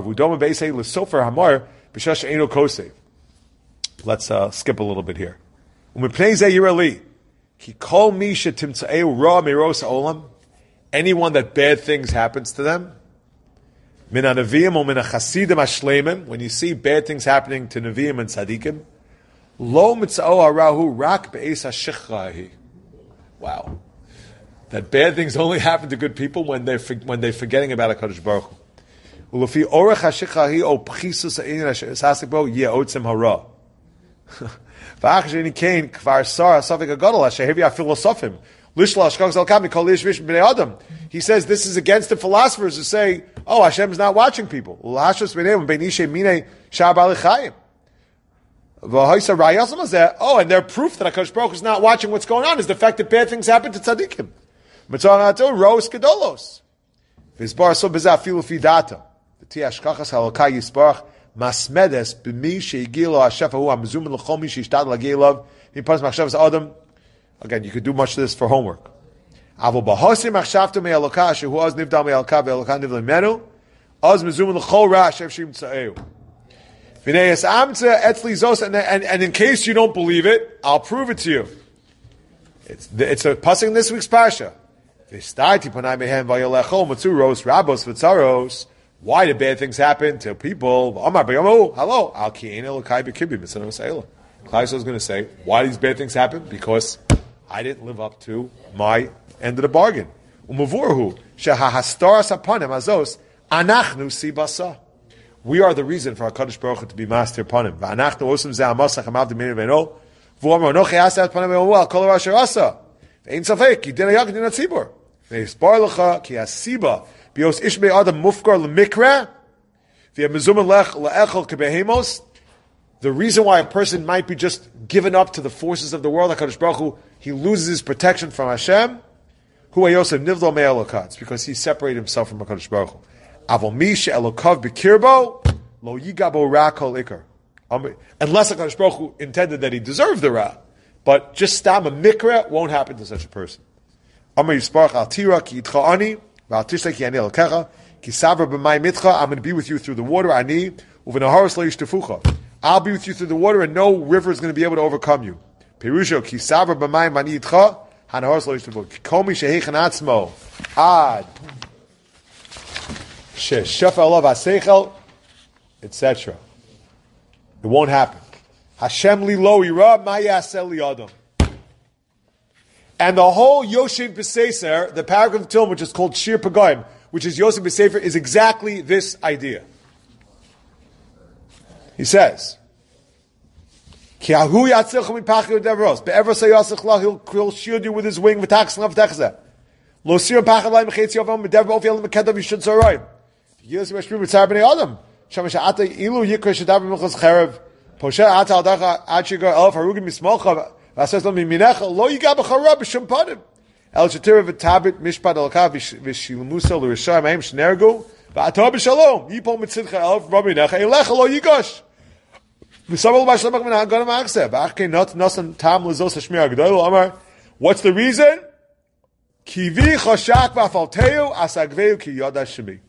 Let's uh, skip a little bit here. Anyone that bad things happens to them, when you see bad things happening to Nevi'im and Tzadikim, wow, that bad things only happen to good people when they're when they're forgetting about HaKadosh Baruch Hu. He says this is against the philosophers who say, oh, Hashem is not watching people. Oh, and their proof that HaKadosh Baruch Hu is not watching what's going on is the fact that bad things happen to tzaddikim. Masmedes b'mi sheigilo hashefa hu hamzumin l'chol mi sheishtad l'gei lov mipas machshavas adam. Again, you could do much of this for homework. Avol b'hosim machshavtu me'aloka shehu az nivdal me'aloka ve'aloka nivdal menu az mezumin l'chol ra shev shim tza'eu. V'nei amtze etzli zos, and and in case you don't believe it, I'll prove it to you. It's it's a passing this week's parsha. V'starti panai mehem v'yolechol matzuros rabos v'tzaros. Why do bad things happen to people? Hello, Al Klai is going to say, why do these bad things happen? Because I didn't live up to my end of the bargain. We are the reason for HaKadosh Baruch Hu to be master panim. Bios ishmei adam mufkar lemikra, v'yamezumen lech leechol kebehemos. The reason why a person might be just given up to the forces of the world, HaKadosh Baruch Hu, he loses his protection from Hashem. Hu hayosef nivdol me'elokat. It's because he separated himself from HaKadosh Baruch Hu. Avol mi she'elokav b'kirbo lo yigabo ra kol ikar. Unless HaKadosh Baruch Hu intended that he deserved the ra, but just stam a mikra won't happen to such a person. Amar yisparach al tira ki yitcha ani. I'm going to be with you through the water. I'll be with you through the water, and no river is going to be able to overcome you. Perusho ki savra b'mayim ani itcha hanahor shlo yishtafucha komi shehechan atzmo ad sheshafa alav haseichel, et cetera. It won't happen. Hashem li lo ira ma yaseh li adam. And the whole Yosef B'Sefer, the paragraph of Tilm, which is called Shir Pagayim, which is Yosef B'Sefer, is exactly this idea. He says, Ki ahu yatzilcha mipachir deveros, be'ever sayasich he'll shield you with his wing, v'tachs lav techzeh. Lo sir pachad lai mechetzi yavam, be'dever ofi yalam mekedam yishud zarayim. Yosef B'Shpir b'tzar b'nei adam. Shamash ata ilu yikra shadav b'mechaz cherev, poshe ata al dacha ad shigar elf harugim mismolcha, El Shatira v'tabit mishpat alakav v'shilmusa l'rishayim ha'im shnergu v'atar b'shalom yipol mitzidcha elf rabbi necha elecha lo yigosh v'sabal b'ashlamach min ha'agana ma'akseh v'achkei not nosan tam l'zos ha'shmir ha'gdoil Amar, what's the reason? Kivi choshak v'afalteu asagveu ki yoda shemi.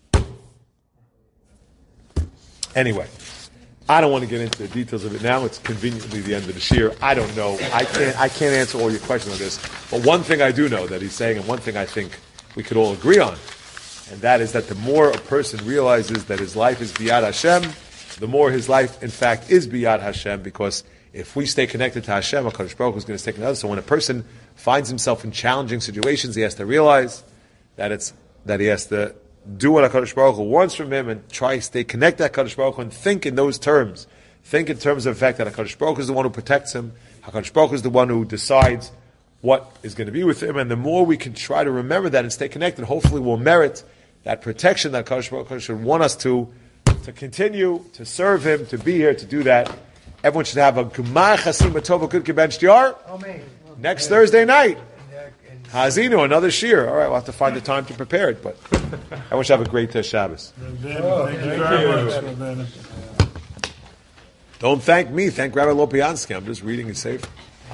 Anyway, I don't want to get into the details of it now. It's conveniently the end of the shir. I don't know. I can't. I can't answer all your questions on this. But one thing I do know that he's saying, and one thing I think we could all agree on, and that is that the more a person realizes that his life is biyad Hashem, the more his life, in fact, is biyad Hashem. Because if we stay connected to Hashem, HaKadosh Baruch Hu is going to stay connected. So when a person finds himself in challenging situations, he has to realize that it's that he has to do what HaKadosh Baruch Hu wants from him and try to stay connected to HaKadosh Baruch Hu and think in those terms. Think in terms of the fact that HaKadosh Baruch Hu is the one who protects him. HaKadosh Baruch Hu is the one who decides what is going to be with him. And the more we can try to remember that and stay connected, hopefully we'll merit that protection that HaKadosh Baruch Hu should want us to, to continue, to serve him, to be here, to do that. Everyone should have a Gemar Chasim Tova Good Kiben Shtiar next Thursday night. Hazinu, another shir. All right, we'll have to find the time to prepare it, but I wish you have a great uh, Shabbos. Oh, thank you very much, Rabbeinu. Don't thank me. Thank Rabbi Lopiansky. I'm just reading it safe.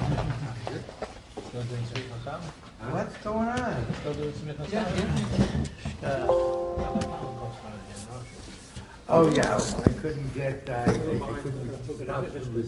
What's going on? Oh, yeah, I couldn't get, uh, I couldn't, I took it out.